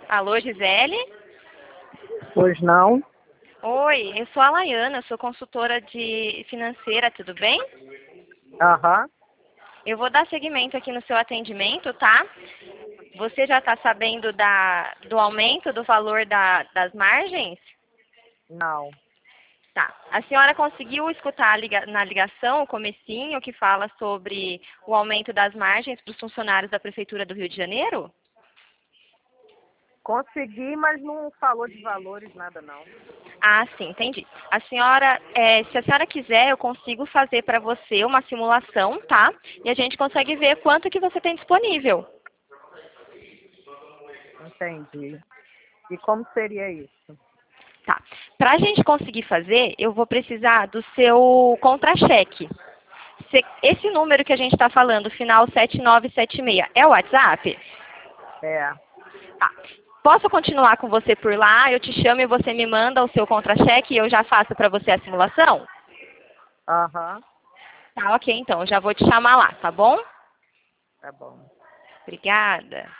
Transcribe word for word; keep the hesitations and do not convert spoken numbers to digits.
Alô, Gisele? Pois não? Oi, eu sou a Laiana, sou consultora de financeira, tudo bem? Aham. Eu vou dar seguimento aqui no seu atendimento, tá? Você já está sabendo da, do aumento do valor da, das margens? Não. Tá. A senhora conseguiu escutar a liga, na ligação o comecinho que fala sobre o aumento das margens para os funcionários da Prefeitura do Rio de Janeiro? Consegui, mas não falou de valores, nada não. Ah, sim, entendi. A senhora, é, se a senhora quiser, eu consigo fazer para você uma simulação, tá? E a gente consegue ver quanto que você tem disponível. Entendi. E como seria isso? Tá. Para a gente conseguir fazer, eu vou precisar do seu contra-cheque. Se- Esse número que a gente está falando, final sete nove sete seis, é o WhatsApp? É. Tá. Posso continuar com você por lá? Eu te chamo e você me manda o seu contra-cheque e eu já faço para você a simulação? Aham. Tá, ok, então. Eu já vou te chamar lá, tá bom? Tá bom. Obrigada.